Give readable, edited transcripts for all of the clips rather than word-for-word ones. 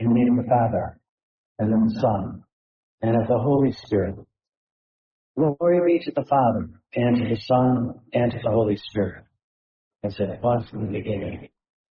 In the name of the Father, and of the Son, and of the Holy Spirit. Glory be to the Father, and to the Son, and to the Holy Spirit, as it was in the beginning.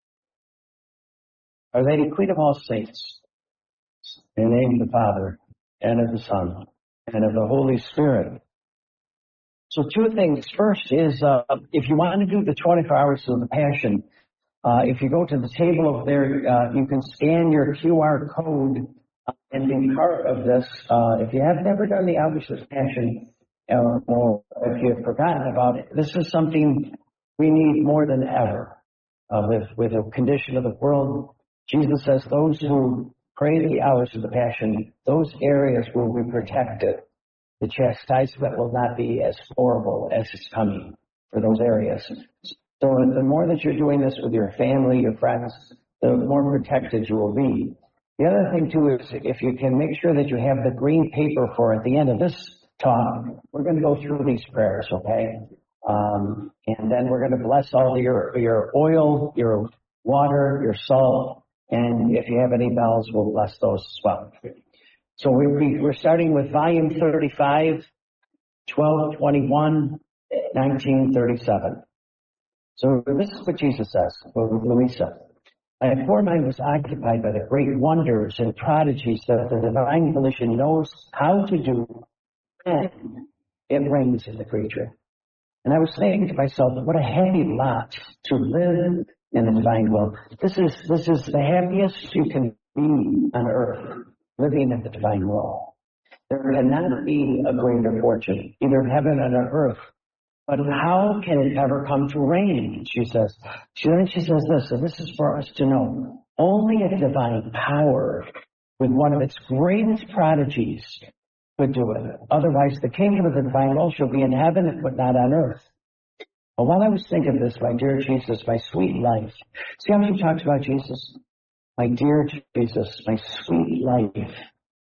Our Lady, Queen of all saints, in the name of the Father, and of the Son, and of the Holy Spirit. So two things. First is, if you want to do the 24 hours of the Passion, if you go to the table over there, you can scan your QR code and be part of this. If you have never done the Hours of the Passion, or if you've forgotten about it, this is something we need more than ever. With the condition of the world, Jesus says those who pray the Hours of the Passion, those areas will be protected. The chastisement will not be as horrible as is coming for those areas. So the more that you're doing this with your family, your friends, the more protected you will be. The other thing, too, is if you can make sure that you have the green paper for at the end of this talk, we're going to go through these prayers, okay? And then we're going to bless all your oil, your water, your salt, and if you have any bells, we'll bless those as well. So we're starting with volume 35, 1221, 1937. So this is what Jesus says, with Louisa. My poor mind was occupied by the great wonders and prodigies that the divine volition knows how to do, and it reigns in the creature. And I was saying to myself, what a happy lot to live in the divine will. This is the happiest you can be on earth, living in the divine will. There cannot be a greater fortune, either in heaven or on earth. But how can it ever come to reign, she says. Then she says this, and this is for us to know. Only a divine power with one of its greatest prodigies could do it. Otherwise, the kingdom of the divine will shall be in heaven, but not on earth. Well, while I was thinking of this, my dear Jesus, my sweet life. See how she talks about Jesus? My dear Jesus, my sweet life.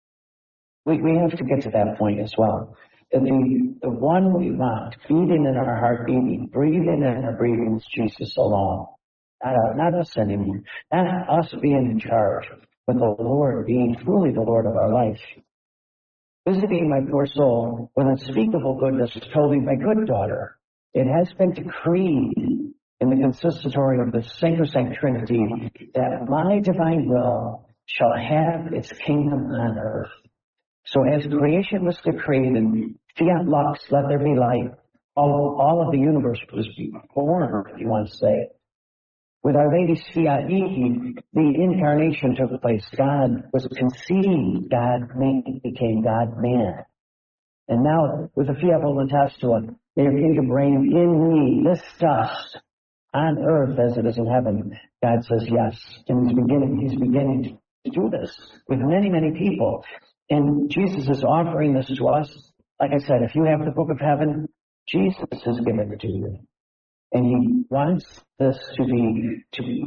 We have to get to that point as well. The one we want, beating in our heart, breathing in our breathing is Jesus alone. Not us anymore. Not us being in charge, but the Lord being truly the Lord of our life. Visiting my poor soul with unspeakable goodness told me, my good daughter, it has been decreed in the consistory of the Sacrosanct Trinity that my divine will shall have its kingdom on earth. So as creation was decreed and fiat lux, let there be light, all of the universe was born, if you want to say. With Our Lady's fiat mihi, the incarnation took place. God was conceived. God became God-man. And now, with the fiat voluntas tua, may your kingdom reign in me, this dust, on earth as it is in heaven. God says yes. And he's beginning to do this with many, many people. And Jesus is offering this to us. Like I said, if you have the book of heaven, Jesus has given it to you. And he wants this to be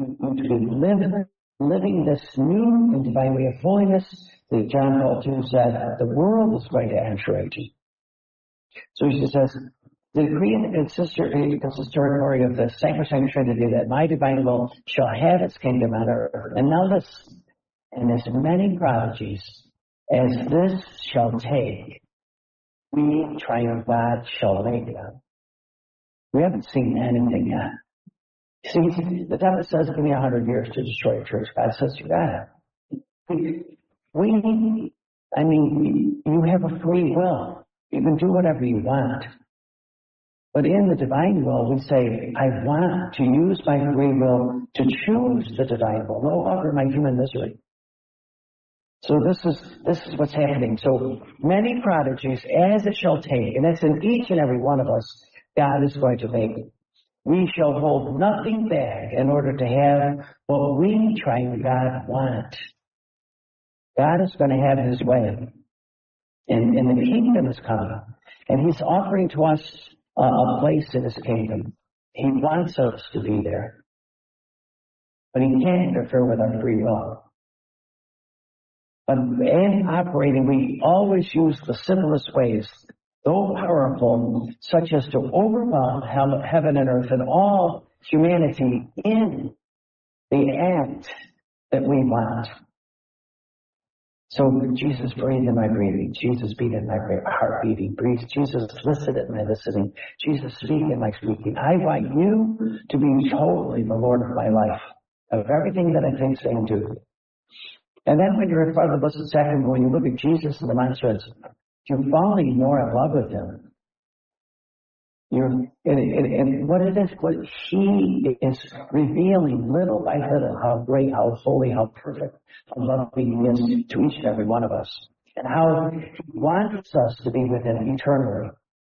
living this new and divine way of holiness that John Paul II said the world is going to attribute. So he says, the decree in the consistory of the Sacrosanct Trinity that my divine will shall have its kingdom on earth. And now listen, and as many prodigies as this shall take, we, triumph God, shall make them. We haven't seen anything yet. See, the devil says, give me 100 years to destroy your church. God says, you got it. You have a free will. You can do whatever you want. But in the divine will, we say, I want to use my free will to choose the divine will, no longer my human misery. So this is what's happening. So many prodigies, as it shall take, and that's in each and every one of us, God is going to make it. We shall hold nothing back in order to have what we, triune God, want. God is going to have his way. And the kingdom is coming. And he's offering to us a place in his kingdom. He wants us to be there. But he can't interfere with our free will. But in operating, we always use the simplest ways, though powerful, such as to overwhelm heaven and earth and all humanity in the act that we want. So Jesus breathed in my breathing. Jesus beat in my heart beating. Breathe. Jesus listened in my listening. Jesus speak in my speaking. I want you to be totally the Lord of my life, of everything that I think, say, and do. And then when you're in front of the Blessed Sacrament, when you look at Jesus and the monstrance, you're falling more in love with him. And what it is, what he is revealing little by little how great, how holy, how perfect, how loving he is to each and every one of us. And how he wants us to be with him eternally.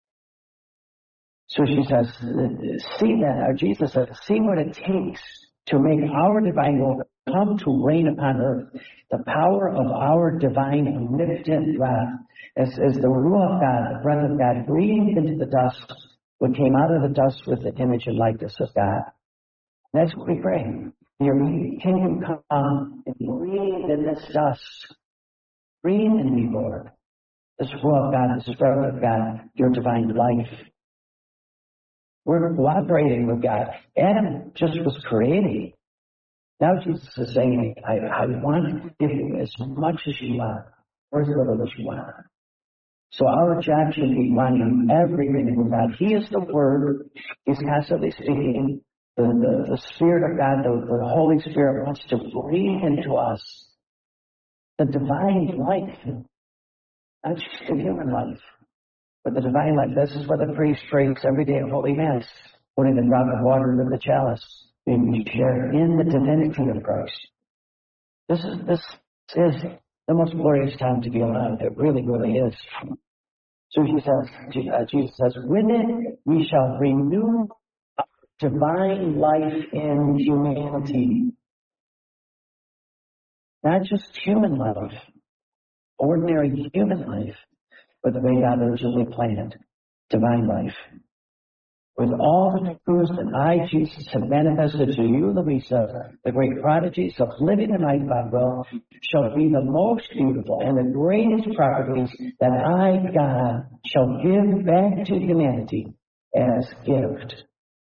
So she says, see that, or Jesus says, see what it takes to make our divine will come to reign upon earth. The power of our divine omnipotent breath, as the Ruach of God, the breath of God, breathed into the dust, what came out of the dust with the image and likeness of God. That's what we pray. Your kingdom come and breathe in this dust. Breathe in me, Lord. This Ruach of God, this breath of God, your divine life. We're cooperating with God. Adam just was creating. Now Jesus is saying, I want to give you as much as you want, or as little as you want. So our job should be wanting everything from God. He is the Word. He's constantly speaking. The Spirit of God, the Holy Spirit wants to breathe into us the divine life, not just the human life, but the divine life. This is what the priest drinks every day of Holy Mass, putting the drop of water into the chalice, being shared in the divinity of Christ. This is the most glorious time to be alive. It really, really is. So Jesus says, with it we shall renew divine life in humanity. Not just human life, ordinary human life, but the way God originally planned, divine life. With all the truths that I, Jesus, have manifested to you, Louisa, the great prodigies of living in my God will shall be the most beautiful and the greatest properties that I, God, shall give back to humanity as gift.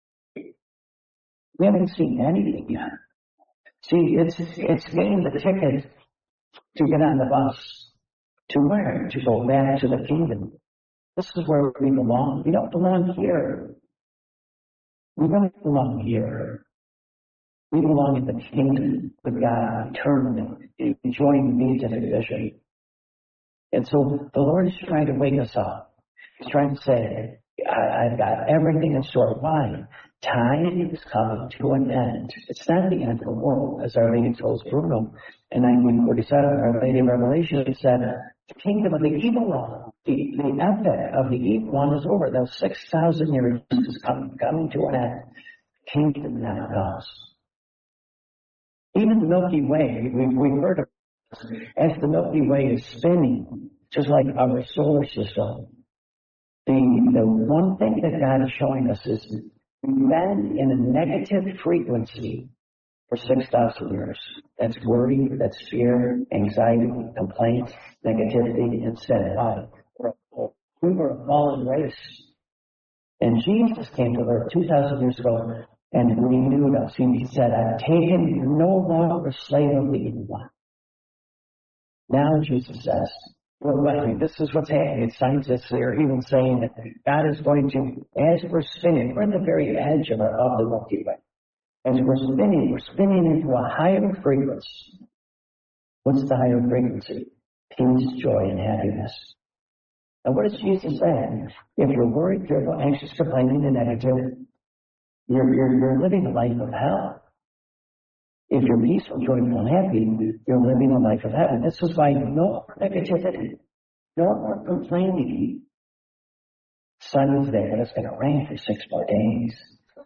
We haven't seen anything yet. See, it's getting the ticket to get on the bus. To where? To go back to the kingdom. This is where we belong. We don't belong here. We don't belong here. We belong in the kingdom with God eternally, enjoying the needs of His vision. And so the Lord is trying to wake us up. He's trying to say, I've got everything in store. Why? Time is coming to an end. It's not the end of the world, as Our Lady told Bruno in 1947. Our Lady in Revelation said, the kingdom of the evil one, the epoch of the evil one is over. Those 6,000 years is coming to an end. The kingdom now comes. Even the Milky Way, we've heard of this, as the Milky Way is spinning, just like our solar system. The one thing that God is showing us is we've been in a negative frequency for 6,000 years. That's worry, that's fear, anxiety, complaints, negativity, and sin. Why? We were a fallen race. And Jesus came to earth 2,000 years ago and renewed us. He said, I've taken you no longer slave of the evil one. Now Jesus says, this is what's happening. Scientists are even saying that God is going to, as we're spinning, we're at the very edge of the Milky Way. As we're spinning into a higher frequency. What's the higher frequency? Peace, joy, and happiness. And what does Jesus say? If you're worried, fearful, anxious, complaining, and negative, you're living a life of hell. If you're peaceful, joyful, and happy, you're living a life of heaven. This is why no more negativity, no more complaining. Sun is there, and it's going to rain for 6 more days.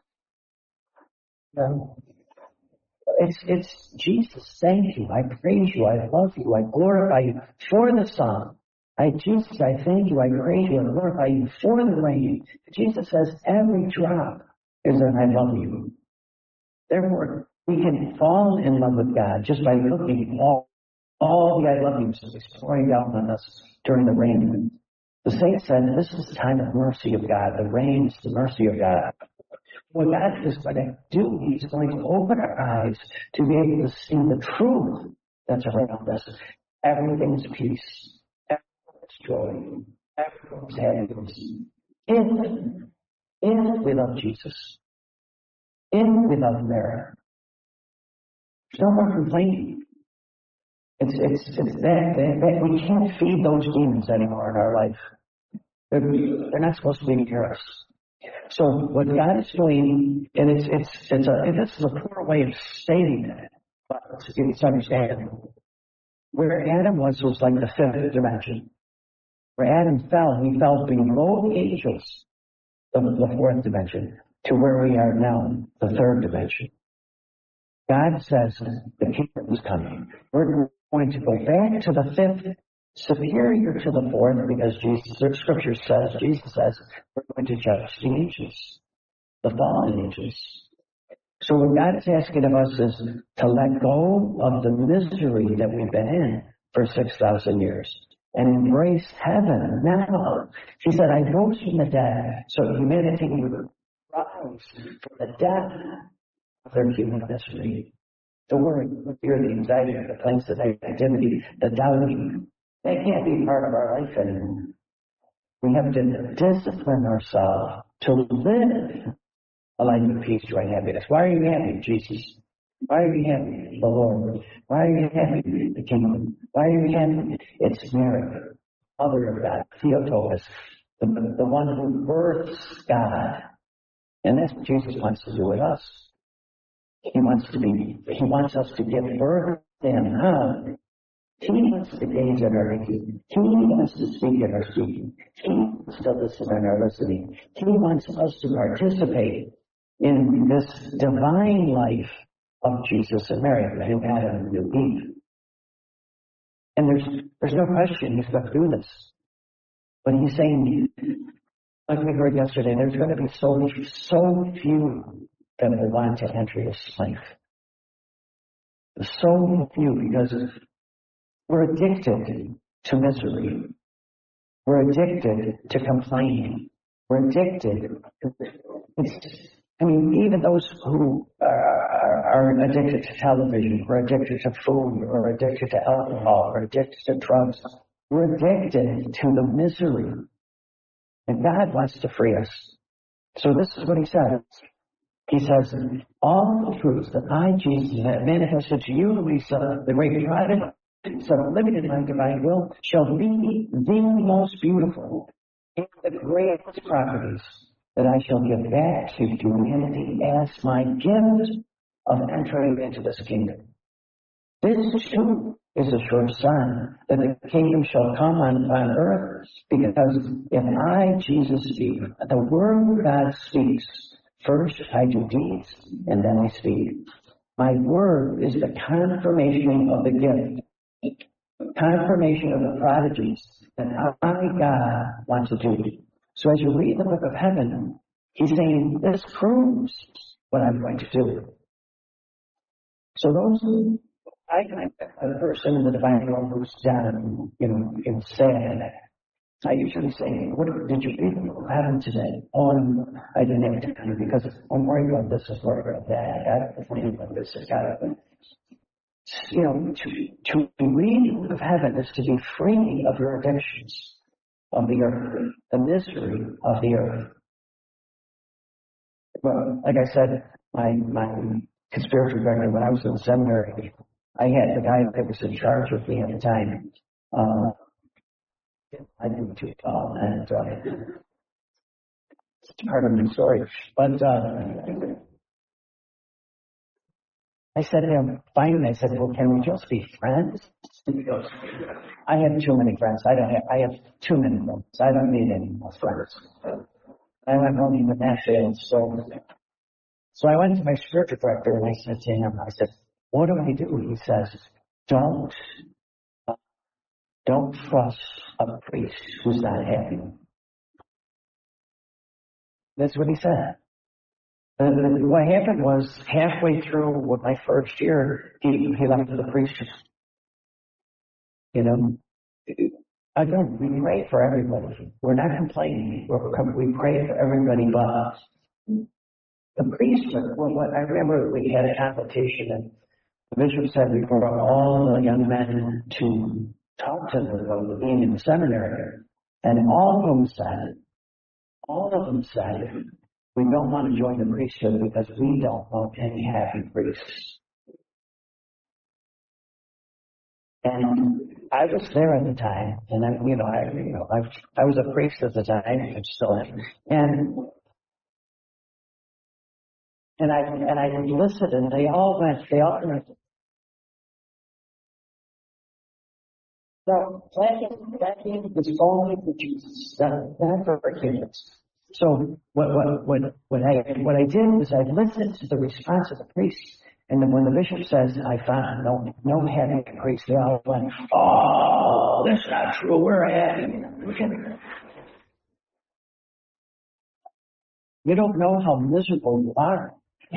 It's Jesus, thank you, I praise you, I love you, I glorify you for the sun. Jesus, I thank you, I praise you, I glorify you for the rain. Jesus says every drop is an I love you. Therefore, we can fall in love with God just by looking at all the I love yous that He's pouring down on us during the rain. The saint said, this is the time of mercy of God. The rain is the mercy of God. What God is going to do, He's going to open our eyes to be able to see the truth that's around us. everything's peace, everything's joy, everything's happiness. If we love Jesus, if we love Mary, there's no more complaining. It's that we can't feed those demons anymore in our life. They're not supposed to be near us. So what God is doing, and this is a poor way of stating it, but it's understandable. Where Adam was like the fifth dimension. Where Adam fell, he fell below the angels, the fourth dimension, to where we are now, the third dimension. God says the kingdom is coming. We're going to go back to the fifth, superior to the fourth, because Scripture says, Jesus says, we're going to judge the angels, the fallen angels. So what God is asking of us is to let go of the misery that we've been in for 6,000 years and embrace heaven now. He said, I rose from the dead, so humanity would rise from the death of their human misery. The worry, the fear, the anxiety, the complaints, the negativity, the doubting, they can't be part of our life anymore. We have to discipline ourselves to live a life of peace, joy, and happiness. Why are you happy, Jesus? Why are you happy, the Lord? Why are you happy, the kingdom? Why are you happy? It's Mary, mother of God, Theotokos, the one who births God. And that's what Jesus wants to do with us. He wants us to give birth to Him. How? He wants to gaze at our gazing. He wants to speak at our speaking. He wants to listen at our listening. He wants us to participate in this divine life of Jesus and Mary, the new Adam and the new Eve. And there's no question He's going to do this. But He's saying, like we heard yesterday, there's going to be so few that will want to enter His life. So few, because we're addicted to misery. We're addicted to complaining. We're addicted. Even those who are addicted to television, or addicted to food, or addicted to alcohol, or addicted to drugs, we're addicted to the misery. And God wants to free us. So this is what He says. He says, all the truths that I, Jesus, have manifested to you, Lisa, the great God, so limited in my divine will, shall be the most beautiful and the greatest properties that I shall give back to humanity as my gift of entering into this kingdom. This too is a sure sign that the kingdom shall come on earth, because if I, Jesus, speak, the word of God speaks. First I do deeds, and then I speak. My word is the confirmation of the gift, confirmation of the prodigies that I, God, want to do. So as you read the book of heaven, He's saying, this proves what I'm going to do. So I a person in the divine realm who's down, in sad. I usually say, what did you read in the book of heaven today? Oh, I didn't have time because I'm worried about this, I'm worried about that. I'm worried about this, to read the book of heaven is to be free of your addictions of the earth, the misery of the earth. Well, like I said, my spiritual director, when I was in the seminary, I had the guy that was in charge of me at the time. I didn't too tall, and it's part of my story. But I said to him, finally, I said, well, can we just be friends? He goes, I have too many friends. I have too many friends. I don't need any more friends. I went home with that feeling. So I went to my spiritual director and I said to him, what do I do? He says, don't trust a priest who's not happy. That's what he said. And what happened was, halfway through my first year, he left the priesthood. Again, we pray for everybody. We're not complaining. We pray for everybody, but the priesthood. I remember we had a consultation, and The bishop said we brought all the young men to talk to the being in the seminary, and all of them said, we don't want to join the priesthood because we don't want any happy priests. And I was there at the time, and I was a priest at the time, I still am, and I listened, and they all went. So that is only for Jesus, not for humans. So what I did was I listened to the response of the priests, and then when the bishop says, I found no happy priest, they all went, oh, that's not true, we're happy. You don't know how miserable you are.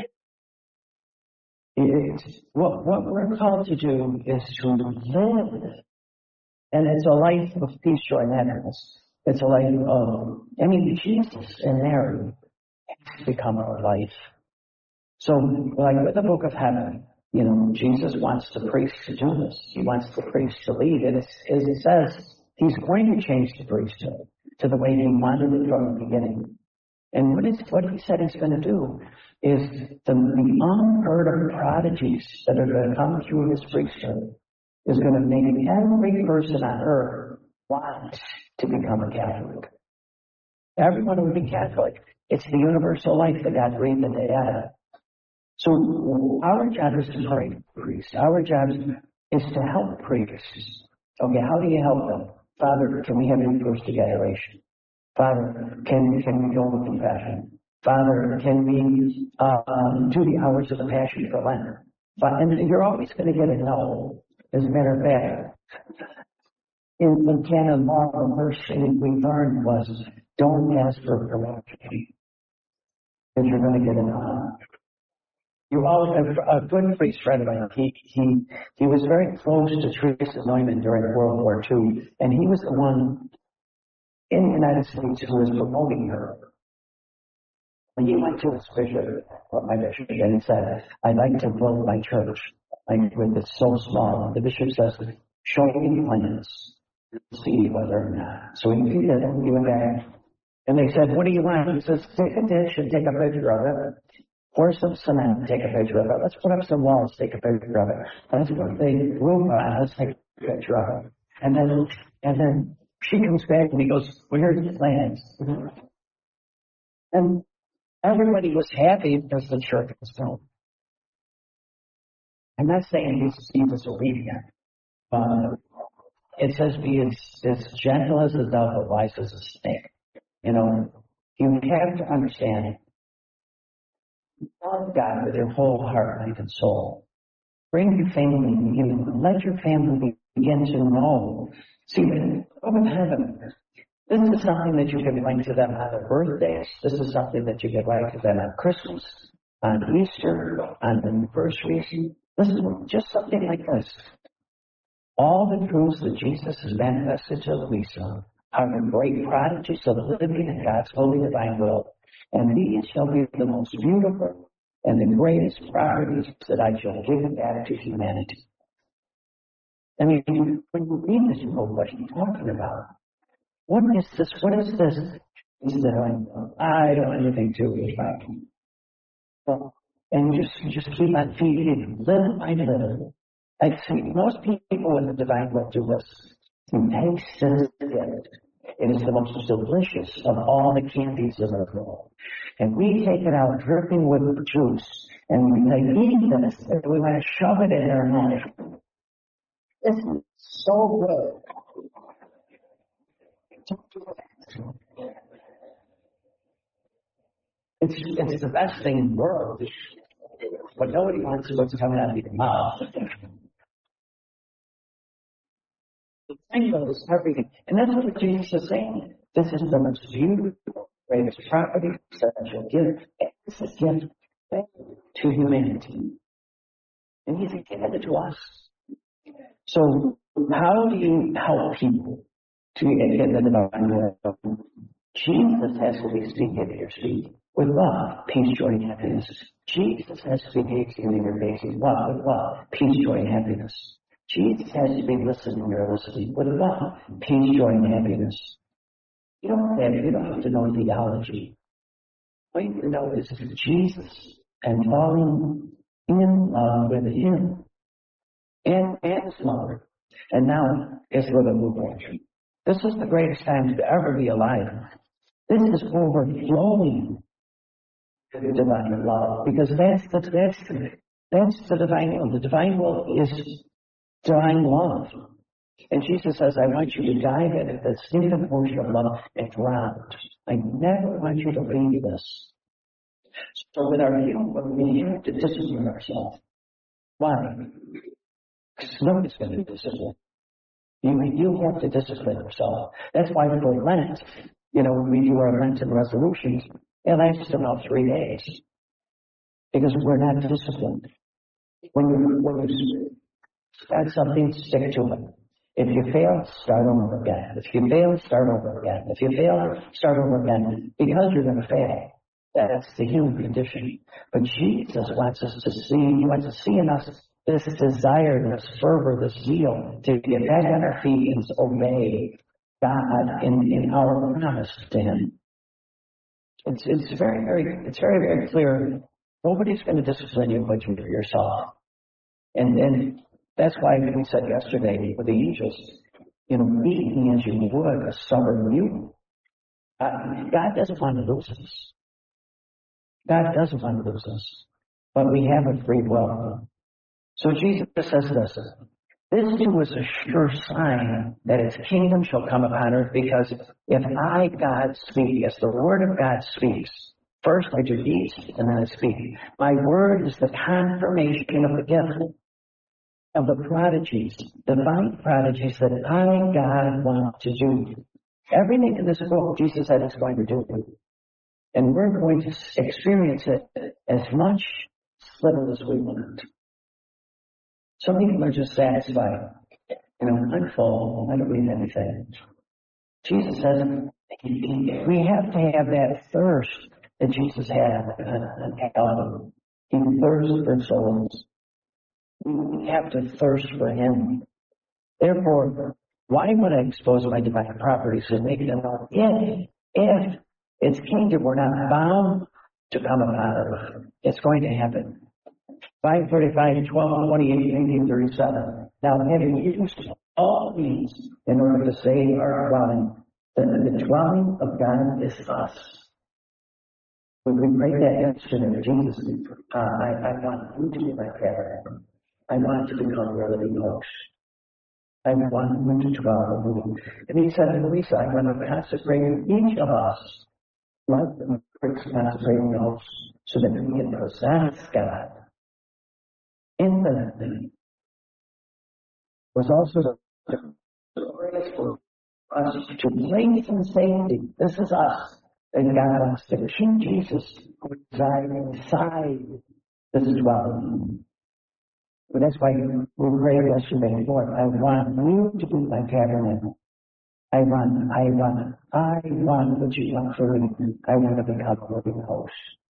What we're called to do is to live. And it's a life of peace, joy, and happiness. It's a life of, Jesus and Mary has become our life. So, like with the Book of Heaven, Jesus wants the priest to do this. He wants the priest to lead. And as he says, he's going to change the priesthood to the way he wanted it from the beginning. And what he said he's going to do is the unheard of prodigies that are going to come through his priesthood is going to make every person on earth want to become a Catholic. Everyone will be Catholic. It's the universal life that God breathed into Adam. So our job is to pray for priests. Our job is to help priests. Okay, how do you help them? Father, can we have Eucharistic adoration? Father, can we go with compassion? Father, can we do the hours of the Passion for Lent? And you're always going to get a no. As a matter of fact, in the canon law, the first thing we learned was don't ask for permission, because you're going to get a no. You all have a good priest friend of mine. He was very close to Teresa Neumann during World War II, and he was the one in the United States who was promoting her. When he went to his bishop, my bishop, and he said, I'd like to build my church. It's so small. The bishop says, show me plans. See whether or not. So he did it, and he went back. And they said, what do you want? He says, take a dish and take a picture of it. Pour some cement, take a picture of it. Let's put up some walls, take a picture of it. Let's put the roof on, let's take a picture of it. And then she comes back and he goes, well, here's the plans. And everybody was happy because the church was built. I'm not saying be disobedient. It says be as gentle as a dove, but wise as a snake. You have to understand, love God with your whole heart, mind, and soul. Bring your family, let your family begin to know. See, over heaven, this is something that you can bring to them on their birthdays. This is something that you can bring to them on Christmas, on Easter, on anniversaries. This is just something like this. All the truths that Jesus has manifested to Louisa are the great prodigies of living in God's holy divine will. And these shall be the most beautiful and the greatest properties that I shall give back to humanity. I mean, when you read this, you know what he's talking about. What is this? What is this? He said, I don't want anything to do with it. Well, and you just keep on feeding, little by little. I see most people in the divine will do this. You taste it. It is the most delicious of all the candies in the world. And we take it out dripping with juice, and we say, eat this, and we want to shove it in their mouth. This is so good. It's the best thing in the world. But nobody wants to what's coming out of your mouth. The thing is everything. And that's what Jesus is saying. This is the most beautiful, greatest property that shall give. This is gift to humanity. And he's given it to us. So how do you help people to get the divine will? Jesus has to be speaking to your speech. With love, peace, joy, and happiness. Jesus has to be gazing in your gazing. What? With love, peace, joy, and happiness. Jesus has to be listening in your listening. With love, peace, joy, and happiness. You don't have to know theology. All you know is Jesus and falling in love with Him and His mother. And now it's for the newborn. This is the greatest time to ever be alive. This is overflowing with divine love, because that's the divine will. The divine will is divine love. And Jesus says, I want you to dive into the singular portion of love and drown. I never want you to leave this. So with our healing, we have to discipline ourselves. Why? Because nobody's going to discipline. You have to discipline yourself. That's why for Lent, when we do our Lenten resolutions, it lasts about 3 days. Because we're not disciplined. When you start something, stick to it. If you fail, start over again. If you fail, start over again. If you fail, start over again. Because you're going to fail. That's the human condition. But Jesus wants us to see, He wants to see in us this desire, this fervor, this zeal to get back on our feet and obey God in our promise to Him. It's very, very clear. Nobody's going to discipline you but yourself. And that's why we said yesterday with the angels, beating as you would a stubborn mute. God doesn't want to lose us. God doesn't want to lose us. But we have a free will. So Jesus says this. This too is a sure sign that His kingdom shall come upon earth, because if I, God, speak, as the word of God speaks, first I do deeds and then I speak. My word is the confirmation of the gift of the prodigies, divine prodigies that I, God, want to do. Everything in this book, Jesus said He's going to do. And we're going to experience it as much little as we want. Some people are just satisfied. I'm full. I don't need anything. Jesus says we have to have that thirst that Jesus had on Calvary. He thirsted for souls. We have to thirst for Him. Therefore, why would I expose my divine properties and make them known if its kingdom were not bound to come upon earth? It's going to happen. 5:35, 12, 28, 18, 37. Now, having used all means in order to save our dwelling, the dwelling of God is us. When we pray that yesterday, Jesus, I want you to be my tabernacle. I want to become your living host. I want you to dwell with me. And He said to Lisa, I'm going to consecrate each of us like the priests consecrating the host, so that we can possess God infinitely. Was also the grace for us to place in safety. This is us. And God wants to keep Jesus residing inside this dwelling. But that's why we prayed yesterday, Lord, I want you to be my tabernacle. I want what you want for me. I want to become a living host.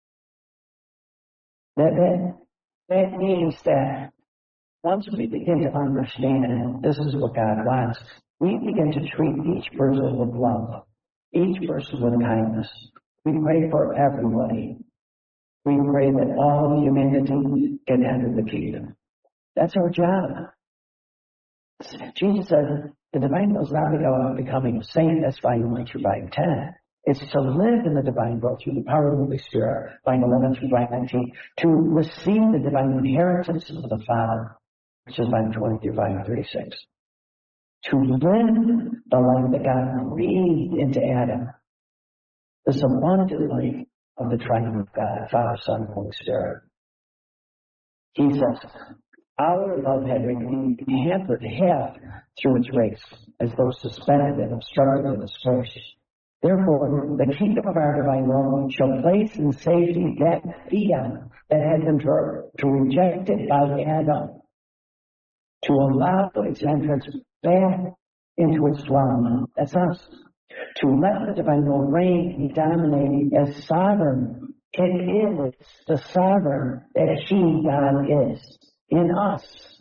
That means that once we begin to understand this is what God wants, we begin to treat each person with love, each person with kindness. We pray for everybody. We pray that all of humanity can enter the kingdom. That's our job. Jesus said, the divine will is not about becoming a saint. That's Volume 10. It's to live in the divine will through the power of the Holy Spirit, line 11 through line 19, to receive the divine inheritance of the Father, which is line 20 through line 36. To live the life that God breathed into Adam, this abundant life of the triune of God, Father, Son, and Holy Spirit. He says, our love had been hampered half through its race, as though suspended and obstructed in its course. Therefore, the kingdom of our divine will shall place in safety that fiat that had been rejected by Adam, to allow its entrance back into its dwelling. That's us. To let the divine will reign and dominate as sovereign It is the sovereign that He, God, is in us.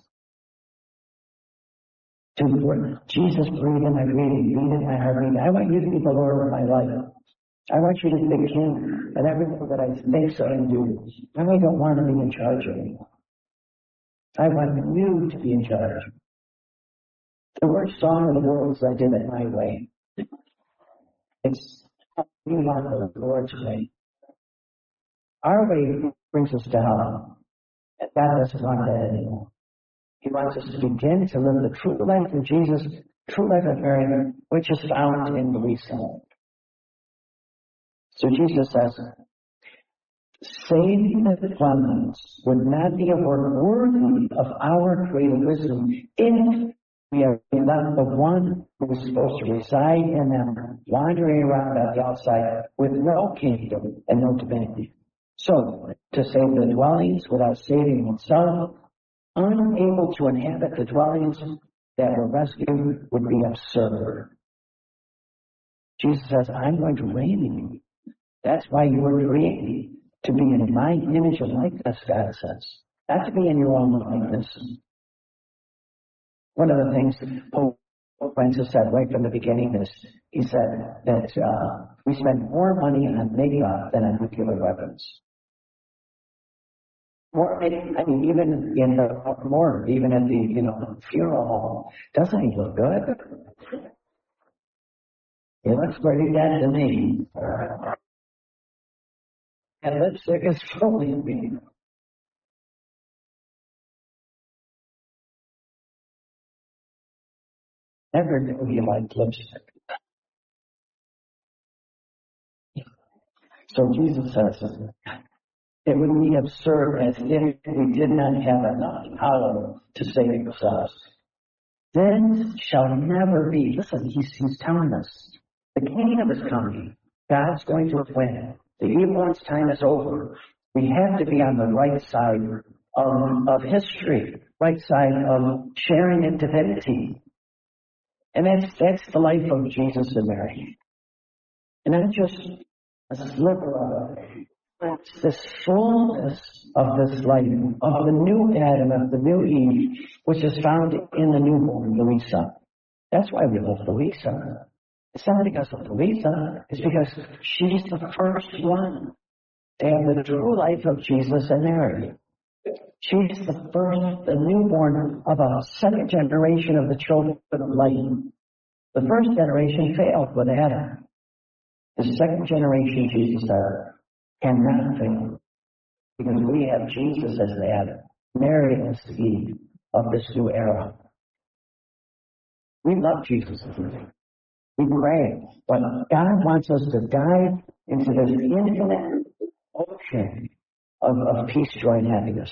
Jesus, breathe in my breathing, breathe in my heartbeat. I want you to be the Lord of my life. I want you to be the King of everything that I think so and do. I don't want to be in charge anymore. I want you to be in charge. The worst song in the world is I Did It My Way. It's we want the Lord's way. Our way brings us down. And God doesn't want that anymore. He wants us to begin to live the true life of Jesus, true life of Mary, which is found in Louisa. So Jesus says, saving the dwellings would not be a work worthy of our greater wisdom if we have left the one who is supposed to reside in them, wandering around on the outside with no kingdom and no divinity. So, to save the dwellings without saving himself, unable to inhabit the dwellings that were rescued, would be absurd. Jesus says, I'm going to reign in you. That's why you were created, to be in my image and likeness, God says. Not to be in your own likeness. One of the things Pope Francis said right from the beginning is, he said that we spend more money on makeup than on nuclear weapons. More, I mean, even in the morgue, even at the funeral home, doesn't he look good? He looks pretty dead to me. And lipstick is fully me. Never knew he liked lipstick. So Jesus says, it would be absurd as if we did not have enough power to save ourselves. This shall never be. Listen, he's telling us. The kingdom is coming. God's going to win. The evil one's time is over. We have to be on the right side of history, right side of sharing in divinity. And that's the life of Jesus and Mary. And not just a sliver of it. It's this fullness of this life, of the new Adam, of the new Eve, which is found in the newborn Louisa. That's why we love Louisa. It's not because of Louisa, it's because she's the first one to have the true life of Jesus and Mary. She's the newborn of a second generation of the children of light. The first generation failed with Adam. The second generation, Jesus said, cannot fail. Because we have Jesus as the Adam, Mary as the Eve of this new era. We love Jesus as the Eve. We pray, but God wants us to dive into this infinite ocean of peace, joy, and happiness.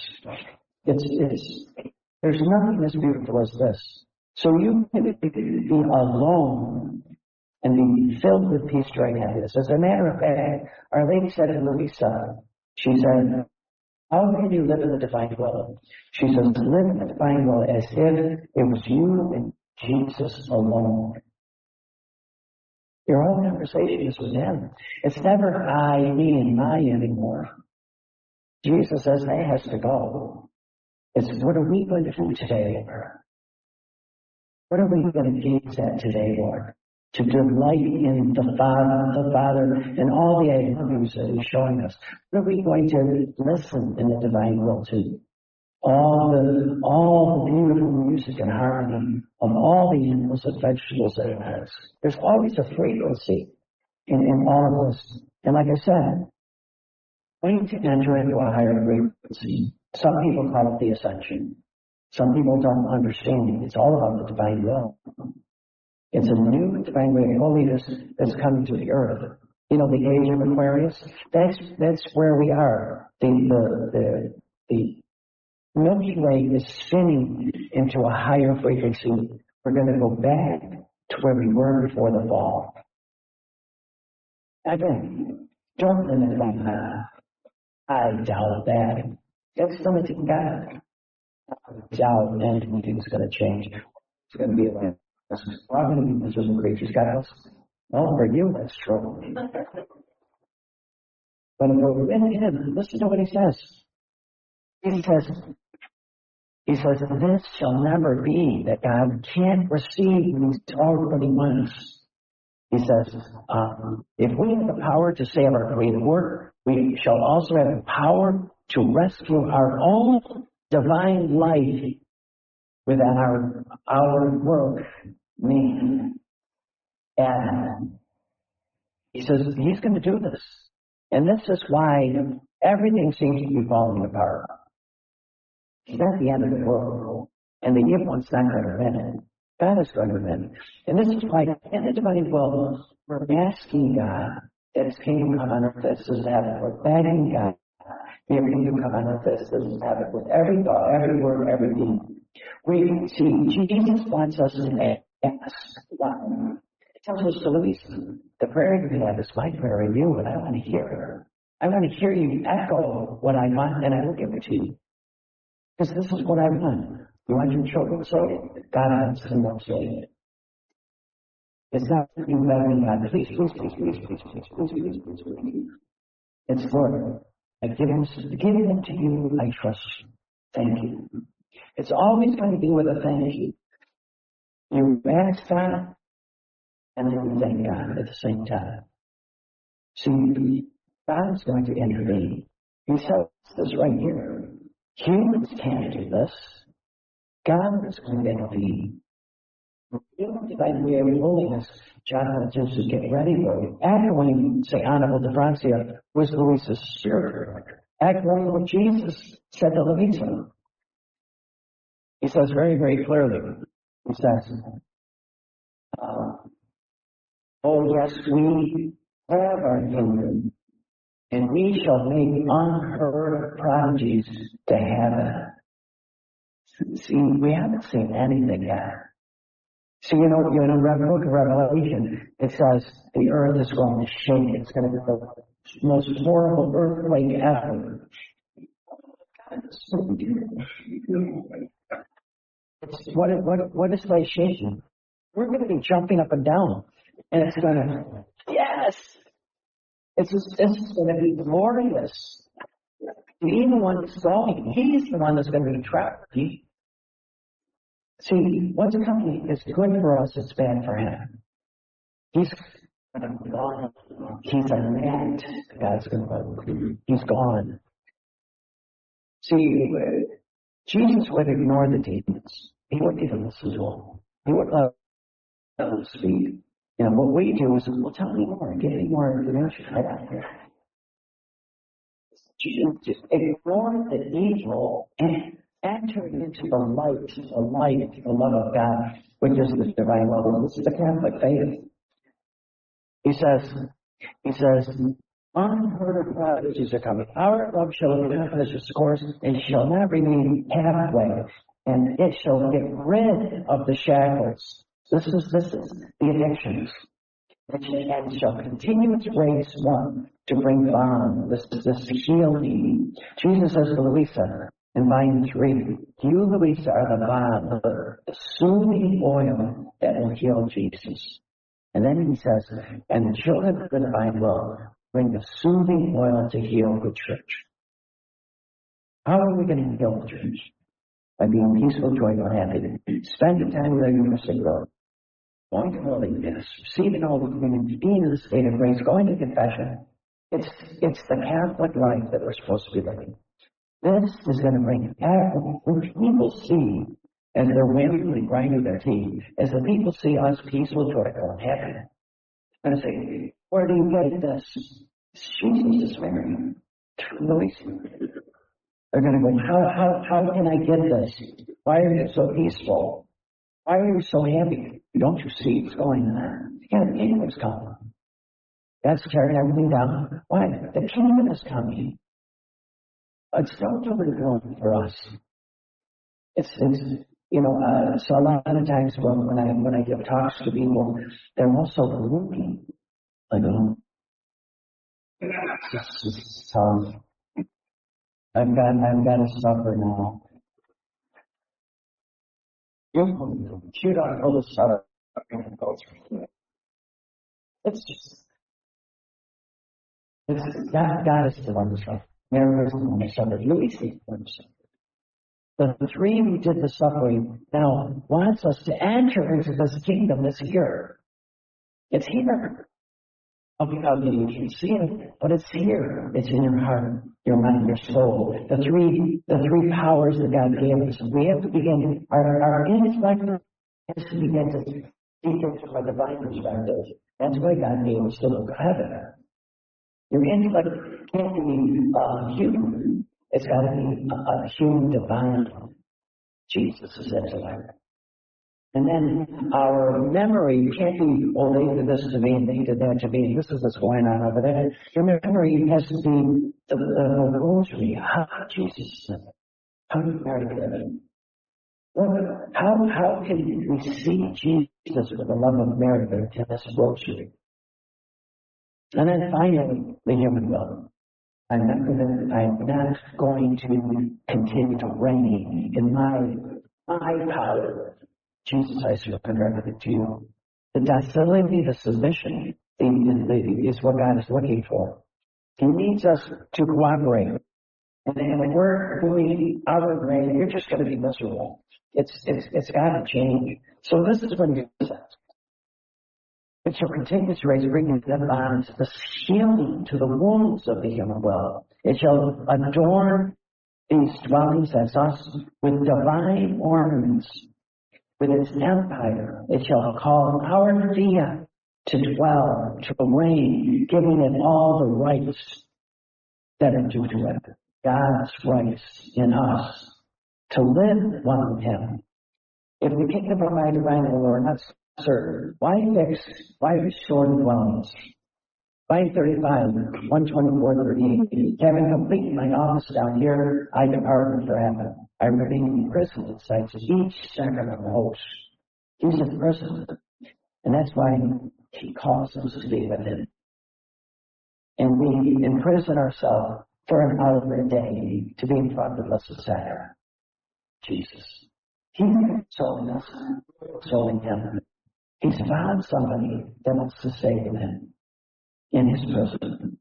There's nothing as beautiful as this. So you can be alone and be filled with peace, joy, and happiness. As a matter of fact, Our Lady said to Louisa, she said, how can you live in the divine will? She says, live in the divine will as if it was you and Jesus alone. Your whole conversation is with Him. It's never I, me, and my anymore. Jesus says that has to go. It's what are we going to do today, Lord? What are we going to gaze at today, Lord? To delight in the Father, and all the attributes that He's showing us. What are we going to listen in the divine will to? All the beautiful music and harmony of all the animals and vegetables that it has. There's always a frequency in all of this. And like I said, we need to enter into a higher frequency. Some people call it the ascension. Some people don't understand it. It's all about the divine will. It's a new divine way of holiness that's coming to the earth. You know, the age of Aquarius? That's where we are. The Milky Way is spinning into a higher frequency. We're going to go back to where we were before the fall. Again, don't limit that. I doubt that. That's limiting God. I doubt anything's going to change. It's going to be like this. We're all going to be miserable creatures. God else. Well, for you, that's true. But if we're in him, listen to what he says. He says, this shall never be, that God can't receive what he's already wants. He says, if we have the power to save our created work, we shall also have the power to rescue our own divine life within our work, me, Adam. He says he's going to do this. And this is why everything seems to be falling apart. It's not the end of the world. And the evil one's not going to win. God is going to win. And this is why in the divine will, we're asking God that his kingdom come on earth as it is in heaven. We're begging God for your kingdom come on earth as it is in heaven. With every thought, every word, every deed. We see Jesus wants us to ask God. He tells us to Louise, the prayer you have is my prayer in you, and I want to hear her. I want to hear you echo what I want, and I will give it to you. Because this is what I want. You want your children saved? God wants them saved. It's not you begging God, please, please, please, please, please, please, please, please, please, please. It's Lord, I give them to you, I trust you. Thank you. It's always going to be with a thank you. You ask God, and then you thank God at the same time. See, God is going to intervene. He says this right here. Humans can't do this. God is going to intervene. Divine way of holiness, John wanted to get ready for it. Echoing St. Annabelle de Francia was Louisa's spirit. Echoing what Jesus said to Louisa. He says very, very clearly, he says, oh yes, we have our kingdom, and we shall make unheard prodigies to heaven. See, we haven't seen anything yet. So, you know, in the book of Revelation, it says the earth is going to shake. It's going to be the most horrible earthquake ever. What is like shaking? We're going to be jumping up and down. And it's going to, yes! It's going to be glorious. The evil one is going. He's the one that's going to be trapped. See, what's coming is good for us, it's bad for him. He's gone. He's a net. God's going to, he's gone. See, Jesus would ignore the demons. He wouldn't even listen to them. He wouldn't let them speak. You know, what we do is, well, tell me more, give me more information. Just ignore the evil and enter into the light, the love of God, which is the divine love. This is the Catholic faith. He says, unheard of prodigies are coming. Our love shall accomplish its course, and shall not remain halfway, and it shall get rid of the shackles. This is the addictions. And shall continue its race one to bring balm, this healing. Jesus says to Louisa in line 3, you, Louisa, are the balm, the soothing oil that will heal Jesus. And then he says, and the children of the divine will bring the soothing oil to heal the church. How are we going to heal the church? By being peaceful, joyful, happy. Spending time with our Eucharistic Lord. Going to Holy Mass, receiving all the communion, being in the state of grace, going to confession. It's the Catholic life that we're supposed to be living. This is going to bring when people see, as they're wearily grinding their teeth, as the people see us peaceful, joyful, and happy, they're going to say, where do you get this? Jesus is Mary. They're going to go, how can I get this? Why are you so peaceful? Why are you so happy? Don't you see what's going on? Yeah, the kingdom is coming. That's tearing everything down. Why? The kingdom is coming. It's not over the going for us. It's you know, so a lot of times when I give talks to people, they're also gloomy. Like, so I've got to suffer now. You shoot on all the stuff. It's just God is the one who suffered. Mary is the one who suffered. Louis is the one who suffered. The three who did the suffering now wants us to enter into this kingdom that's here. It's here. You can see it, but it's here. It's in your heart, your mind, your soul. The three powers that God gave us. We have to begin, our intellect has to begin to see things from a divine perspective. That's why God gave us the book of heaven. Your intellect can't be human. It's got to be a human divine. Jesus is intellect. And then our memory can't be, oh, they did this to me and they did that to me. This is what's going on over there. Your memory has to be the rosary. How Jesus said it. How did Mary live it? How can we see Jesus with the love of Mary in this rosary? And then finally, the human will. I'm not going to continue to reign in my power. Jesus, I surrender everything to you. The docility, the submission is what God is looking for. He needs us to cooperate. And when we're doing our way, you're just going to be miserable. It's got to change. So this is what he says. It shall continue to raise bringing the bonds, the healing to the wounds of the human will. It shall adorn these dwellings as us with divine ornaments. With its empire, it shall call our Dia to dwell, to reign, giving it all the rights that are due to it. God's rights in us to live one with Him. If the kingdom of my divine will are not served, why restore the dwellings? 535, 124, 38. Having completed my office down here, I depart for heaven. I remain in prison inside each second of the host. He's in prison. And that's why he calls us to be with him. And we imprison ourselves for an hour a day to be in front of the Blessed Sacrament. Jesus. He's consoling us, consoling him. He's found somebody that wants to save him in his prison.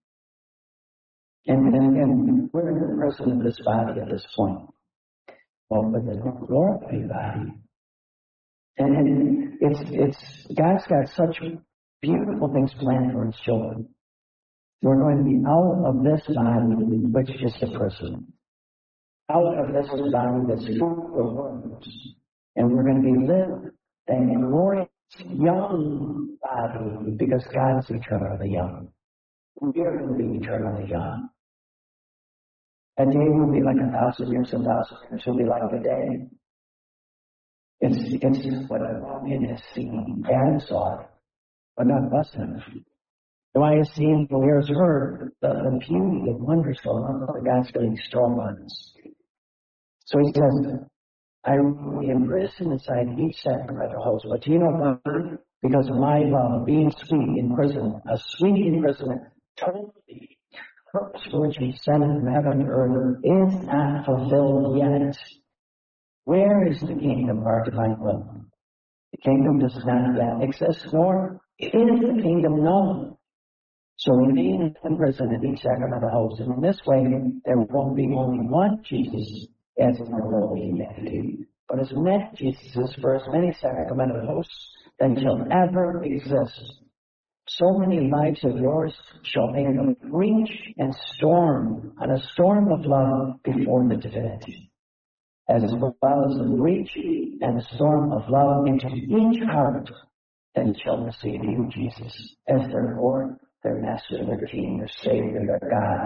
And we're in the prison of this body at this point. Well, with a glorified body. And it's God's got such beautiful things planned for his children. We're going to be out of this body, which is the prison. Out of this body that's full of worms. And we're going to be living a glorious young body because God is eternally young. We are going to be eternally young. A day will be like 1,000 years, 1,000 years will be like a day. It's what a woman has seen. Adam saw it, but not us. The eye has seen, the ear has heard, the beauty, the wonders going on, the God's doing strong ones. So he says, I imprison inside each sacramental host. But do you know why? Because of my love, being sweet in prison, a sweet imprisonment, totally purpose for which he sent from heaven to earth is not fulfilled yet. Where is the kingdom of our divine will? The kingdom does not yet exist, nor is the kingdom known. So remain in prison at each sacramental host. And in this way, there won't be only one Jesus as in the whole humanity, but as many Jesuses for as many sacramental hosts that shall ever exist. So many lives of yours shall make a breach and storm, and a storm of love before the divinity, as well as a breach and a storm of love into each heart that shall receive you, Jesus, as their Lord, their Master, their King, their Savior, their God.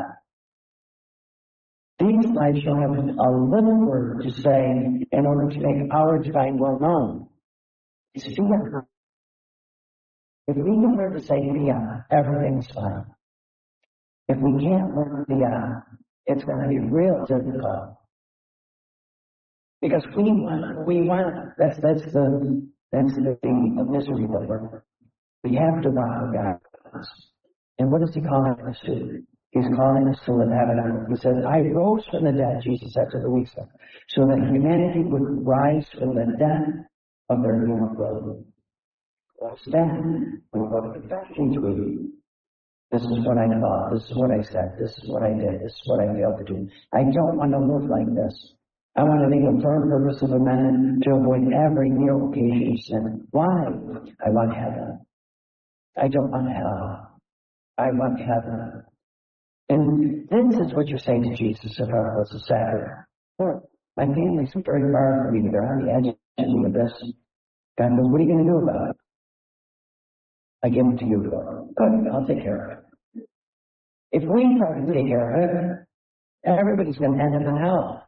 These lives shall have a little word to say in order to make our divine will known. It's fear. If we can learn to say via, everything's fine. If we can't learn via, it's going to be real difficult. Because that's the misery that we have to want God. And what is he calling us to? He's calling us to live heaven. He says, I rose from the dead, Jesus said to the weak, so that humanity would rise from the death of their human will. What's that? We go to confession to This is what I thought. This is what I said. This is what I did. This is what I failed to do. I don't want to live like this. I want to make a firm purpose of amendment to avoid every new occasion of sin. Why? I want heaven. I don't want hell. I want heaven. And this is what you're saying to Jesus if I was a Saturday. Lord, my family's very far from you. They're on the edge of the abyss. God goes, what are you going to do about it? I give them to you, Lord. Good, I'll take care of it. If we try to take care of it, everybody's going to end up in hell.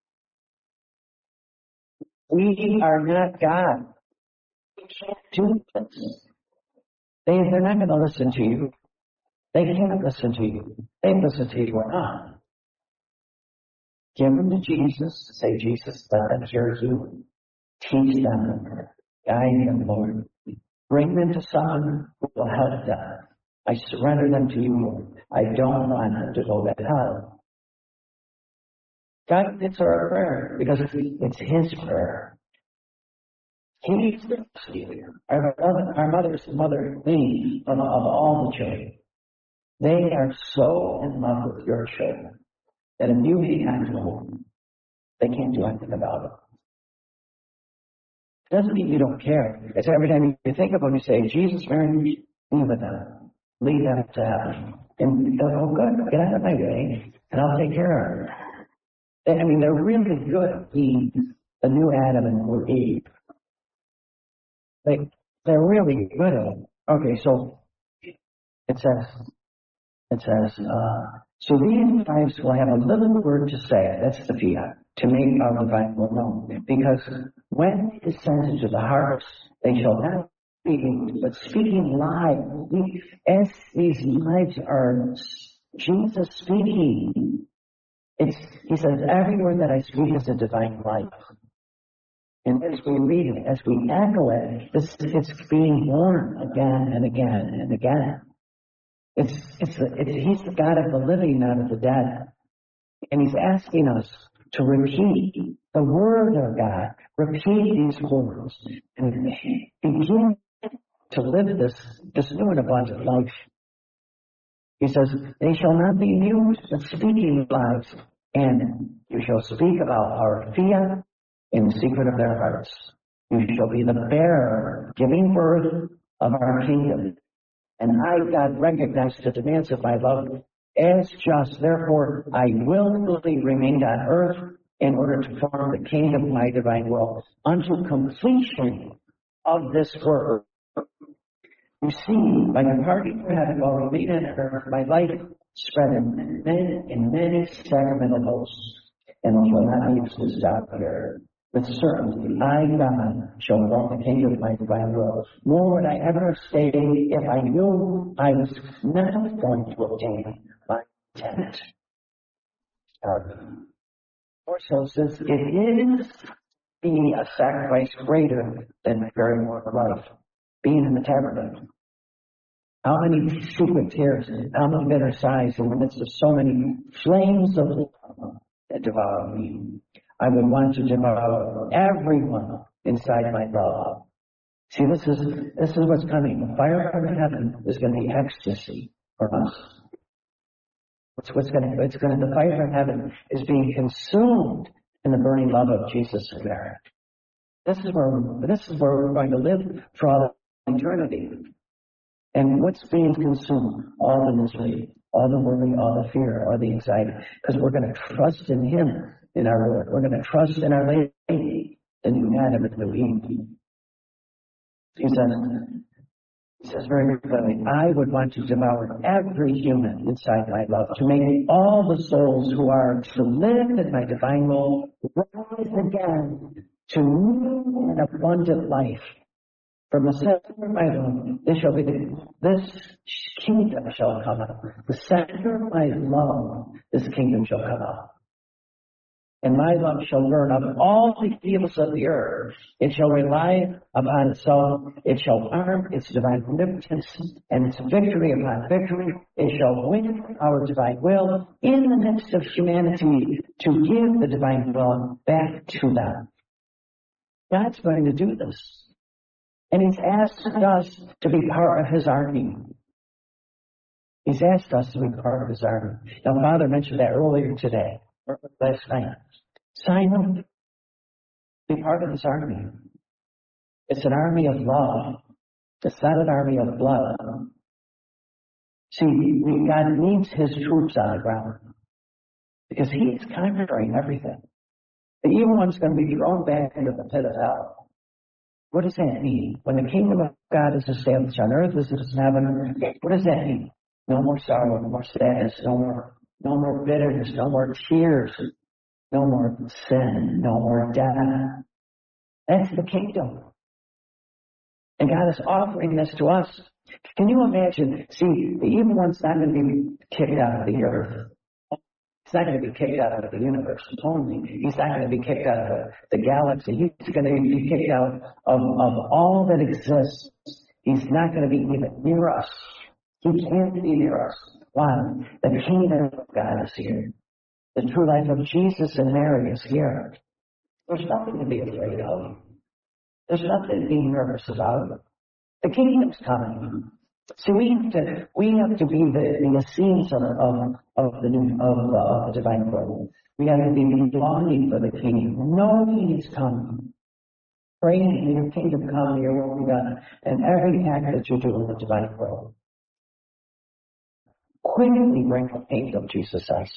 We are not God. We can't do this. They're not going to listen to you. They can't listen to you. They listen to you or not. Give them to Jesus. Say, Jesus, let them hear you. Teach them. Guide them, Lord. Bring them to someone who will help them. I surrender them to you, Lord. I don't want them to go to hell. God answers our prayer because it's His prayer. He's the Savior. Our mother's the mother of all the children. They are so in love with your children that if you hang to them, they can't do anything about it. It doesn't mean you don't care. It's every time you think of them, you say, Jesus, Mary, be with them. Lead them to heaven. And they'll go, good, get out of my way, and I'll take care of them. I mean, they're really good at being the new Adam and new Eve. They're really good at it. Okay, so it says, so these tribes will have a little word to say. That's the fiat, to make our divine will known. Because when it descends into the hearts, they shall not speak, but speaking live. As these lives are Jesus speaking, he says, every word that I speak is a divine life. And as we read it, as we echo it, it's being born again and again and again. He's the God of the living, not of the dead. And He's asking us to repeat the word of God, repeat these words, and begin to live this new and abundant life. He says, they shall not be mute, but speaking lives, and you shall speak about our fiat in the secret of their hearts. You shall be the bearer, giving birth of our kingdom. And I, God, recognize the demands of my love as just. Therefore, I willingly remained on earth in order to form the kingdom of my divine will unto completion of this work. You see, by departing from heaven while remaining on earth, my life spread in many sacramental hosts, and I shall not be able to stop here. With certainty, I, God, shall walk the kingdom of my divine will. Nor would I ever stay if I knew I was not going to obtain my intent. Also, since it is being a sacrifice greater than very mortal life, being in the tabernacle. How many secret tears, how many bitter sighs in the midst of so many flames of love that devour me. I would want to devour everyone inside my love. See, this is what's coming. The fire from heaven is going to be ecstasy for us. The fire from heaven is being consumed in the burning love of Jesus and Mary. This is where we're going to live for all eternity. And what's being consumed? All the misery, all the worry, all the fear, all the anxiety. Because we're going to trust in Him, in our Lord. We're going to trust in our Lady, the new Adam and the new Eve. He says very clearly, I would want to devour every human inside my love, to make all the souls who are to live in my divine will rise again to new and abundant life. From the center of my love, this kingdom shall come up. The center of my love, this kingdom shall come up. And my love shall burn up all the evils of the earth. It shall rely upon itself. It shall arm its divine omnipotence and its victory upon victory. It shall win our divine will in the midst of humanity to give the divine will back to them. God's going to do this. And He's asked us to be part of His army. He's asked us to be part of his army. Now, Father mentioned that earlier today, or last night. Sign up. Be part of his army. It's an army of love. It's not an army of blood. See, God needs his troops on the ground because he's conquering everything. The evil one's going to be thrown back into the pit of hell. What does that mean? When the kingdom of God is established on earth as it is in heaven, what does that mean? No more sorrow, no more sadness, no more bitterness, no more tears, no more sin, no more death. That's the kingdom. And God is offering this to us. Can you imagine? See, the evil one's not going to be kicked out of the earth. He's not going to be kicked out of the universe only. He's not going to be kicked out of the galaxy. He's going to be kicked out of all that exists. He's not going to be even near us. He can't be near us. Why? The kingdom of God is here. The true life of Jesus and Mary is here. There's nothing to be afraid of. There's nothing to be nervous about. The kingdom's coming. See, we have to be the Essenes of the divine will. We have to be longing for the kingdom. Knowing he's coming. Praying that your kingdom come, your will be done, and every act that you do in the divine will. Quickly bring the kingdom, Jesus says.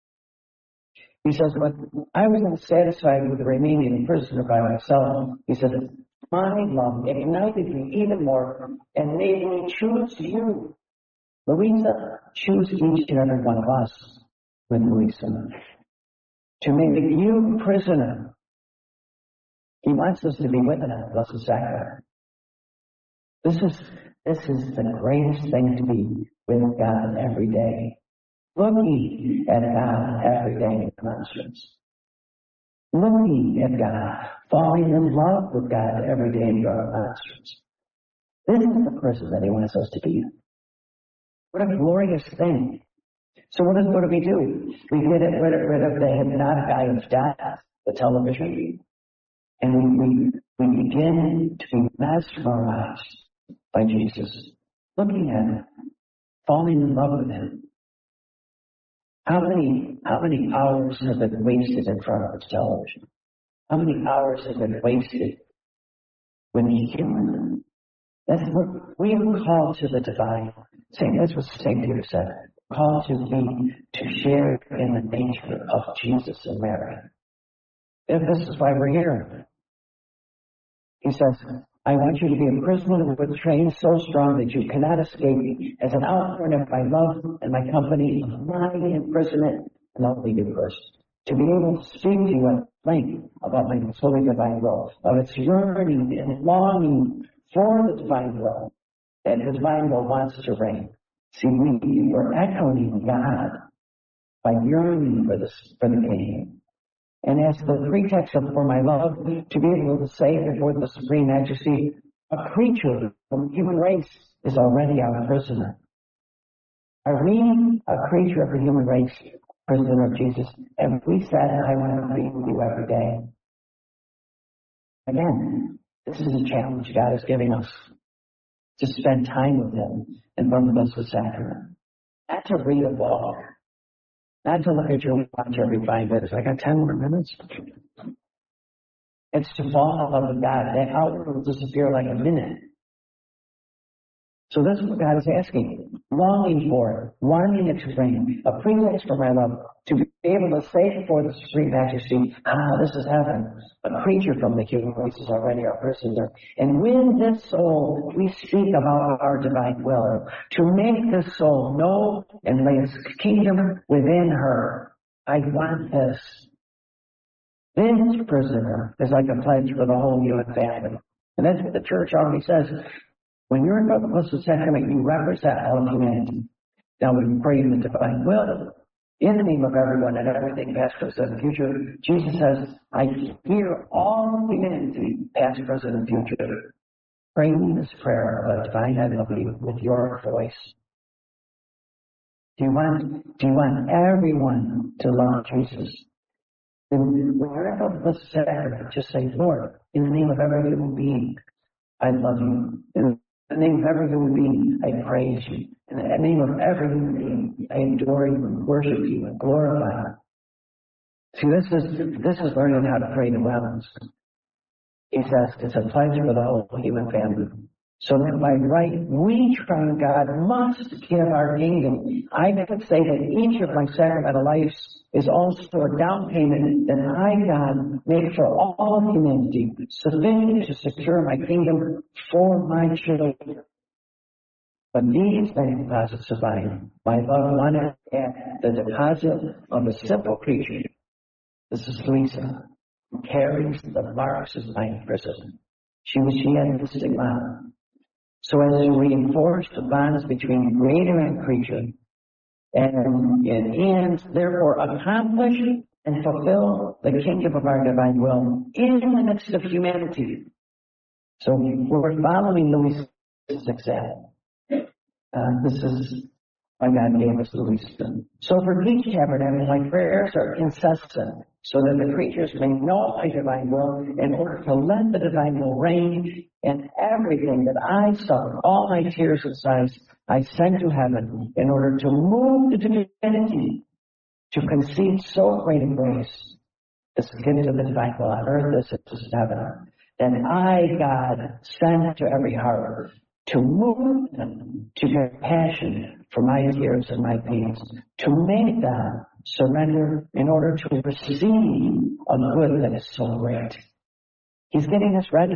He says, but I wasn't satisfied with remaining a prisoner by myself. He said, my love ignited me even more and made me choose you. Louisa, choose each and every one of us with Louisa to make you prisoner. He wants us to be with him at the Blessed Sacrament. This is the greatest thing to be with God every day. Looking at God every day in demonstrance. Looking at God, falling in love with God every day in demonstrance. This is the person that he wants us to be. What a glorious thing. So what do we do? We get rid of the hypnotic eye of death, the television, and we begin to be mesmerized by Jesus, looking at him, falling in love with him. How many hours have been wasted in front of the television? How many hours have been wasted when he's human? That's what we are called to the divine. That's what St. Peter said. Called to share in the nature of Jesus and Mary. And this is why we're here. He says, I want you to be a prisoner with chains so strong that you cannot escape as an outpouring of my love and my company of my imprisonment and only you first. To be able to speak to you at length about my holy divine will, of its yearning and longing for the divine will, that the divine will wants to reign. See, we're echoing God by yearning for the King. And as the pretext for my love, to be able to say before the Supreme Majesty, a creature from the human race is already our prisoner. Are we a creature of the human race, prisoner of Jesus? Have we said, I want to be with you every day? Again, this is a challenge God is giving us, to spend time with him in front of the Blessed Sacrament. Not to read a book. Not to look at your watch every 5 minutes. I got 10 more minutes. It's to fall in love with God. That hour will disappear like a minute. So that's what God is asking. Longing for it. Wanting it to reign. A pretext for my love. To be able to say before the Supreme Majesty, this is heaven. A creature from the human race is already our prisoner. And with this soul, we speak about our divine will. To make this soul know and lay its kingdom within her. I want this. This prisoner is like a pledge for the whole human family. And that's what the church already says. When you're in the Blessed Sacrament, you represent all of humanity. Now we pray in the divine will. In the name of everyone and everything, past, present, and future, Jesus says, I hear all humanity, past, present, and future. Praying this prayer of a divine heavenly with your voice. Do you want everyone to love Jesus? Then when you're at the Blessed Sacrament, just say, Lord, in the name of every human being, I love you. In the name of every human being, I praise you. In the name of every human being, I adore you and worship you and glorify you. See, this is learning how to pray the heavens. He says it's a pledge for the whole human family. So that by right, we, triune God, must give our kingdom. I could say that each of my sacramental lives is also a down payment that I, God, make for all of humanity, sufficient to secure my kingdom for my children. But these many deposits of mine, my love wanted at the deposit of a simple creature. This is Louisa, who carries the marks of my imprisonment. She had the stigma. So as to reinforce the bonds between creator and creature, and therefore accomplish and fulfill the kingdom of our divine will in the midst of humanity. So we're following Louisa's example. This is why God gave us Louisa. So for each tabernacle, my prayers are incessant, so that the creatures may know my divine will in order to let the divine will reign, and everything that I suffer, all my tears and sighs, I send to heaven in order to move the divinity to concede so great a grace, this gift of the divine will on earth as it is in heaven. Then I, God, send to every heart to move them to compassion for my tears and my pains, to make them surrender in order to receive a good that is so great. He's getting us ready.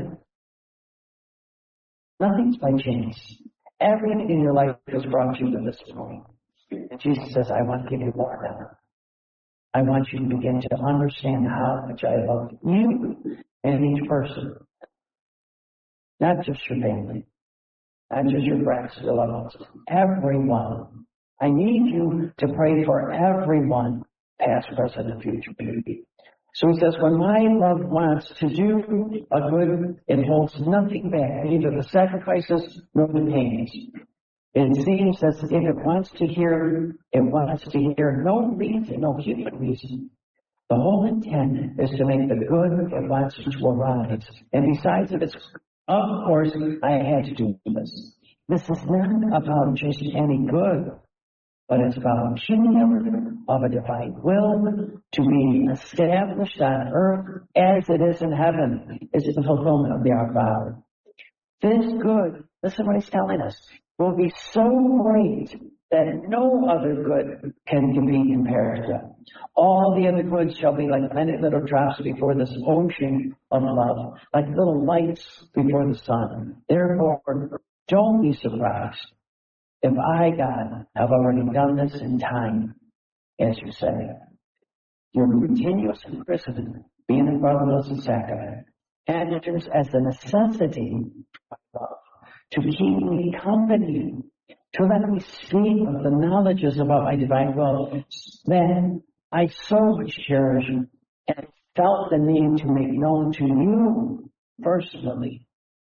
Nothing's by chance. Everything in your life has brought you to this point. And Jesus says, I want to give you more now. I want you to begin to understand how much I love you and each person. Not just your family. Not just your friends, your loved ones. Everyone. I need you to pray for everyone, past, present, and future. So he says, when my love wants to do a good, it holds nothing back, neither the sacrifices nor the pains. It seems as if it wants to hear no reason, no human reason. The whole intent is to make the good it wants to arise. And besides, of course, I had to do this. This is not about just any good, but it's about kingdom of a divine will to be established on earth as it is in heaven. Is the fulfillment of the Our Father. This good, listen what he's telling us, will be so great that no other good can be compared to. All the other goods shall be like many little drops before this ocean of love, like little lights before the sun. Therefore, don't be surprised if I, God, have already done this in time, as you say. Your continuous imprisonment, being in front of us in sacrament, enters as a necessity of love, to keep me company, to let me speak of the knowledges about my divine will that I so much cherish and felt the need to make known to you personally.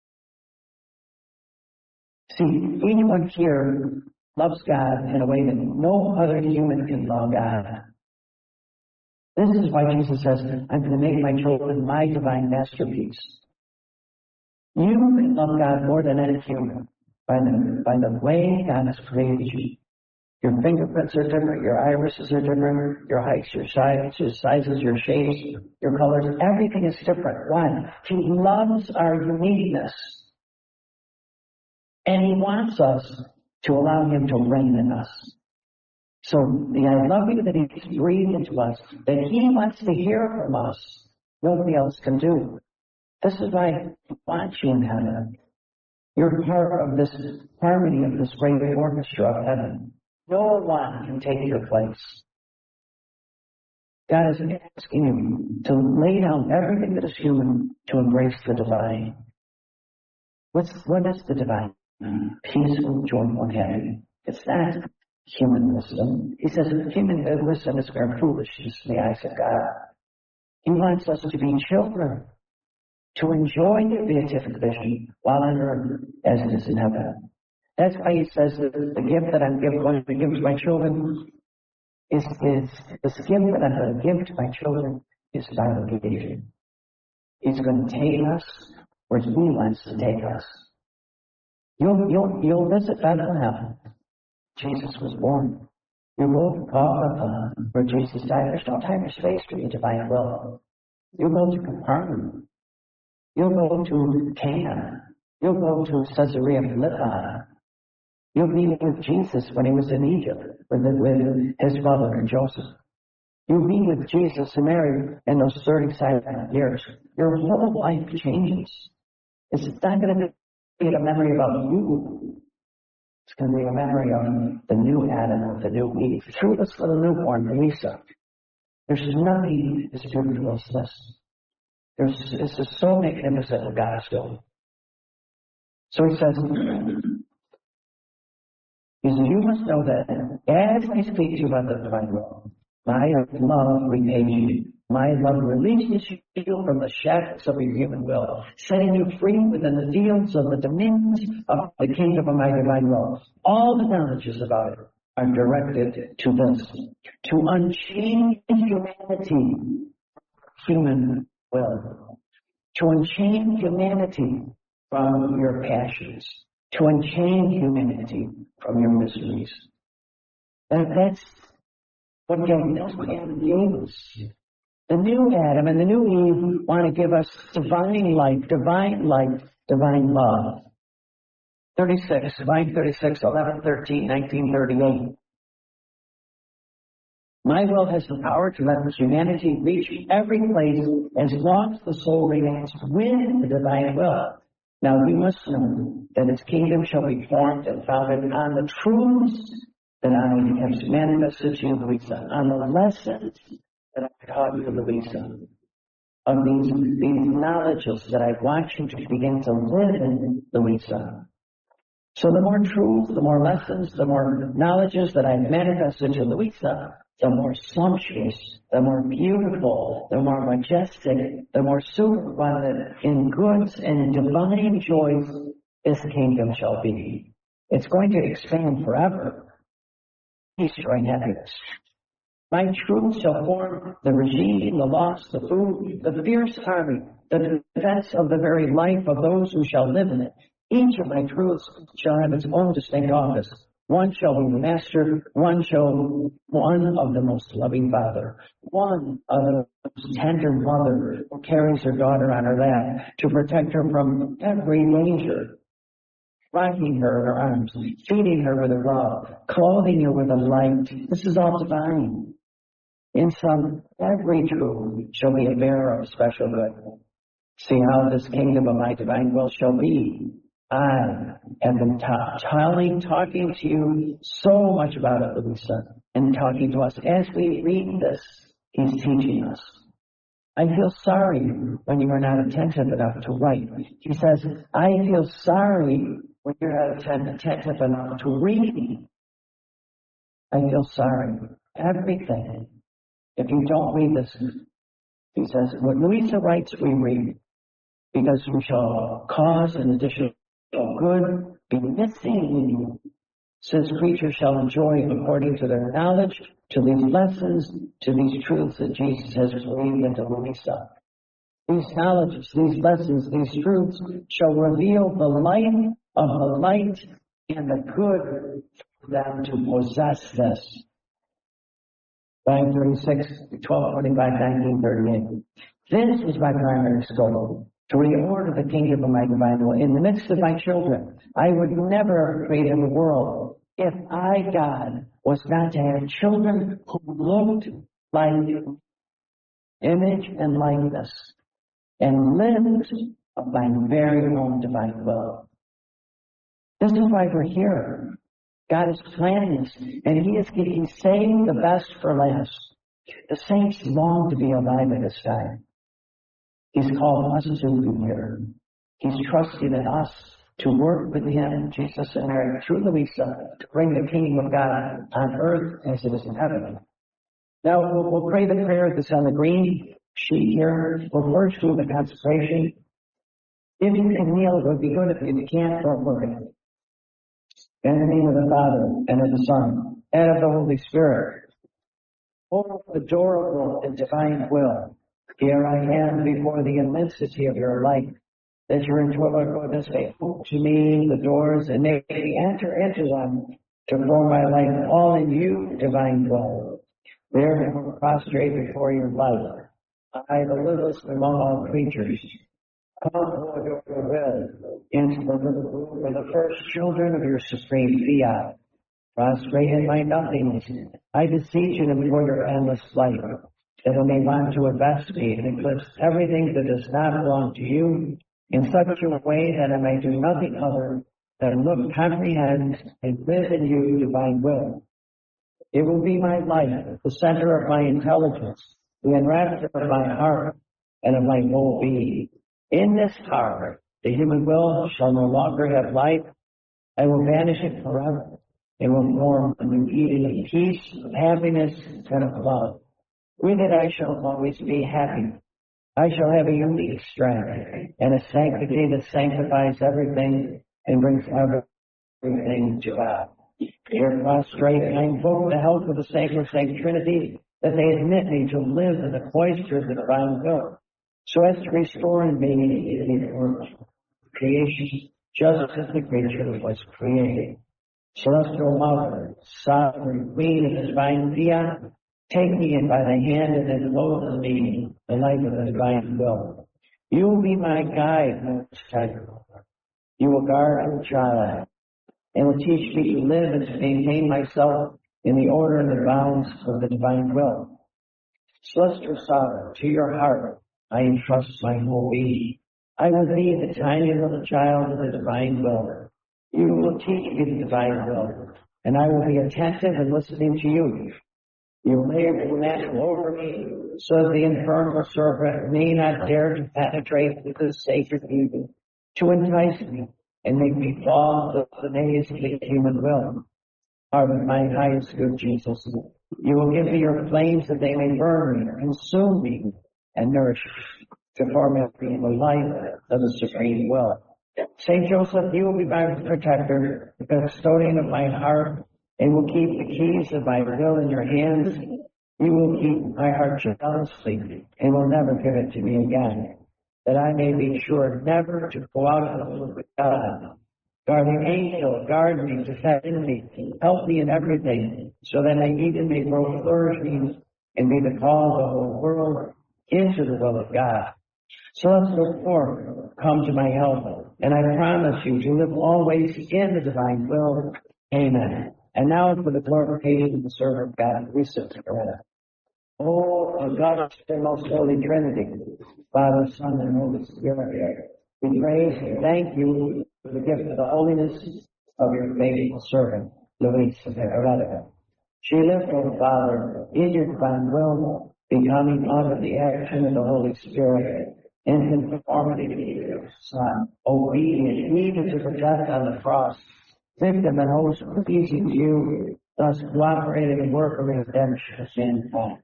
See, anyone here loves God in a way that no other human can love God. This is why Jesus says, I'm going to make my children my divine masterpiece. You can love God more than any human by the way God has created you. Your fingerprints are different, your irises are different, your heights, your sizes, your shapes, your colors, everything is different. Why? He loves our uniqueness. And he wants us to allow him to reign in us. So the I love you that he's breathed into us, that he wants to hear from us, nobody else can do. This is why he wants you in heaven. You're part of this harmony of this great orchestra of heaven. No one can take your place. God is asking you to lay down everything that is human to embrace the divine. What is the divine? Peaceful, joyful, happy. It's not human wisdom. He says human wisdom is mere foolishness in the eyes of God. He wants us to be children, to enjoy the beatific vision while on earth as it is in heaven. That's why he says that the gift that I'm going to give to my children is this gift that I'm going to give to my children is salvation. He's going to take us where he wants to take us. You'll visit Bethlehem. Jesus was born. You go to Golgotha, where Jesus died. There's no time or space for your divine will. You go to Capernaum. You'll go to Cana. You'll go to Caesarea Philippi. You'll be with Jesus when he was in Egypt with his mother and Joseph. You'll be with Jesus and Mary in those 37 years. Your whole life changes. It's not going to be a memory about you. It's going to be a memory of the new Adam, the new Eve. Through this little newborn, Louisa, there's nothing as beautiful as this. This is so magnificent what God is doing. So he says, you must know that as I speak to you about the divine will, my love repays you. My love releases you from the shackles of your human will, setting you free within the fields of the dominions of the kingdom of my divine will. All the knowledges about it are directed to this, to unchain humanity, human will, to unchain humanity from your passions, to unchain humanity from your miseries. And that's what Adam gave us. The new Adam and the new Eve want to give us divine life, divine love. 36, Divine 36, 11, 13, 19, 38. My will has the power to let humanity reach every place as long as the soul remains with the divine will. Now you must know that its kingdom shall be formed and founded on the truths that I have manifested to you, Louisa, on the lessons that I taught you, Louisa, of these knowledges that I want you to begin to live in, Louisa. So the more truths, the more lessons, the more knowledges that I manifested to Louisa, the more sumptuous, the more beautiful, the more majestic, the more superabundant in goods and divine joys this kingdom shall be. It's going to expand forever. Peace, joy, and happiness. My truth shall form the regime, the loss, the food, the fierce army, the defense of the very life of those who shall live in it. Each of my truths shall have its own distinct office. One shall be the master, one of the most loving father, one of the most tender mother who carries her daughter on her lap to protect her from every danger, rocking her in her arms, feeding her with her love, clothing her with a light. This is all divine. In sum, every truth shall be a bearer of special good. See how this kingdom of my divine will shall be. I have been talking to you so much about it, Louisa, and talking to us. As we read this, he's teaching us. I feel sorry when you are not attentive enough to write. He says, I feel sorry when you're not attentive enough to read. I feel sorry. Everything. If you don't read this, he says, when Louisa writes, we read, because we shall cause an additional good be missing in you, since creatures shall enjoy according to their knowledge, to these lessons, to these truths that Jesus has breathed into Louisa. These knowledges, these lessons, these truths shall reveal the light of the light and the good for them to possess this. 536, 1225, 1938. This is my primary goal. To reorder the kingdom of my divine will in the midst of my children. I would never have created a world if I, God, was not to have children who looked like image and likeness and lived of my very own divine will. This is why we're here. God is planning this, and He is saving the best for last. The saints long to be alive at this time. He's called us to be here. He's trusted in us to work with Him, Jesus and Mary, through Louisa, to bring the kingdom of God on earth as it is in heaven. Now, we'll pray the prayer that's on the green sheet here. We'll first do the consecration. If you can kneel, it would be good. If you can't, don't worry. In the name of the Father, and of the Son, and of the Holy Spirit. Oh, adorable and divine will. Here I am before the immensity of your light, that your intelligent goodness may open to me the doors and may enter into them to form my life all in you, divine will. Therefore, prostrate before your light. I, the littlest among all creatures, come, Lord, your will, into the little group of the first children of your supreme fiat. Prostrate in my nothingness, I beseech you before your endless light, that it may want to invest me and eclipse everything that does not belong to you in such a way that I may do nothing other than look, comprehend, and live in you, divine will. It will be my life, the center of my intelligence, the enrapture of my heart, and of my whole being. In this heart, the human will shall no longer have life. I will banish it forever. It will form a new Eden of peace, of happiness, and of love. With it I shall always be happy. I shall have a unique strength and a sanctity that sanctifies everything and brings everything to God. Here prostrate, I invoke the help of the Sacrosanct Trinity, that they admit me to live in the cloister of the divine will, so as to restore in me the creation, just as the creature was created. Celestial Mother, Sovereign Queen of the divine fiat, take me in by the hand and enfold in me the light of the divine will. You will be my guide, Most High. You will guard your child and will teach me to live and to maintain myself in the order and the bounds of the divine will. Celestial Sovereign, to your heart I entrust my whole being. I will be the tiny little child of the divine will. You will teach me the divine will, and I will be attentive and listening to you. You will lay your mantle over me, so that the infernal serpent may not dare to penetrate with the sacred evil, to entice me and make me fall into the maze of the human will. Pardon my highest good Jesus. You will give me your flames that they may burn me, consume me, and nourish me, to form me in the life of the supreme will. Saint Joseph, you will be my protector, the custodian of my heart, and will keep the keys of my will in your hands. You will keep my heart jealously, and will never give it to me again, that I may be sure never to go out of the will of God. Guardian angel, guard me, defend me, help me in everything, so that I even may grow flourishing and be the call of the whole world into the will of God. Celestial form, come to my help, and I promise you to live always in the divine will. Amen. And now for the glorification of the servant of God, we sit together. Oh, august and most holy Trinity, Father, Son, and Holy Spirit, we praise and thank you for the gift of the holiness of your faithful servant, Luisa Heredia. She lived, O Father, in your divine will, becoming under the action of the Holy Spirit, in conformity to your Son, obedient even to the death on the cross, victim and host pleasing to you, thus cooperating in the work of redemption in God.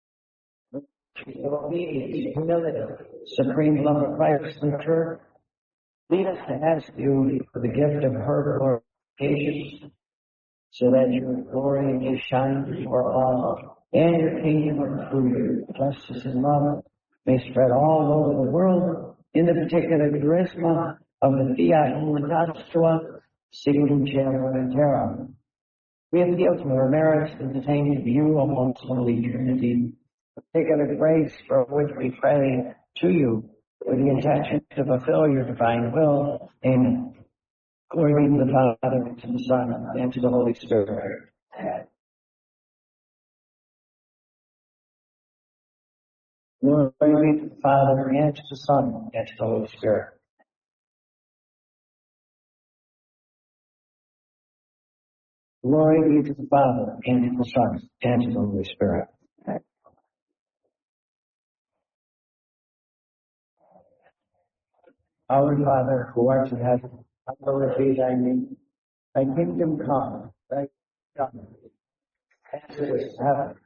Obedience, humility, supreme love of Christ and Church, lead us to ask you for the gift of her glorification, so that your glory may shine before all, and your kingdom of truth, justice, and love may spread all over the world in the particular charisma of the Fiat Humanitastua, Signum Cielo and Terra. We appeal to our merits in the name of you, amongst Holy Trinity, particular grace for which we pray to you with the intention to fulfill your divine will. Amen. Glory be to the Father, and to the Son, and to the Holy Spirit. Glory be to the Father, and to the Son, and to the Holy Spirit. Glory be to the Father, and to the Son, and to the Holy Spirit. Our Father, who art in heaven, hallowed be thy name. Thy kingdom come, thy kingdom come, as it is in heaven.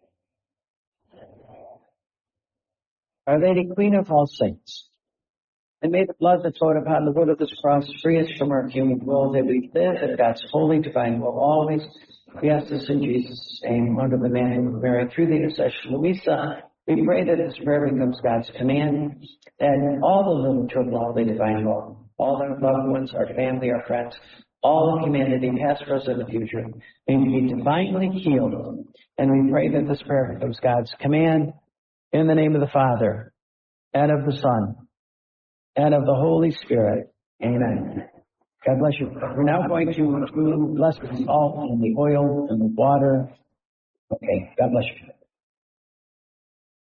Our Lady, Queen of all saints, And may the blood that flowed upon the wood of this cross free us from our human will, that we live in God's holy divine will always. We ask this in Jesus' name, under the name of Mary, through the intercession of Louisa. We pray that this prayer becomes God's command, and all the little children of the divine will, all our loved ones, our family, our friends, all of humanity, past, present, and future, may be divinely healed. And we pray that this prayer becomes God's command, in the name of the Father, and of the Son, and of the Holy Spirit. Amen. God bless you. We're now going to bless the salt and the oil and the water. Okay, God bless you.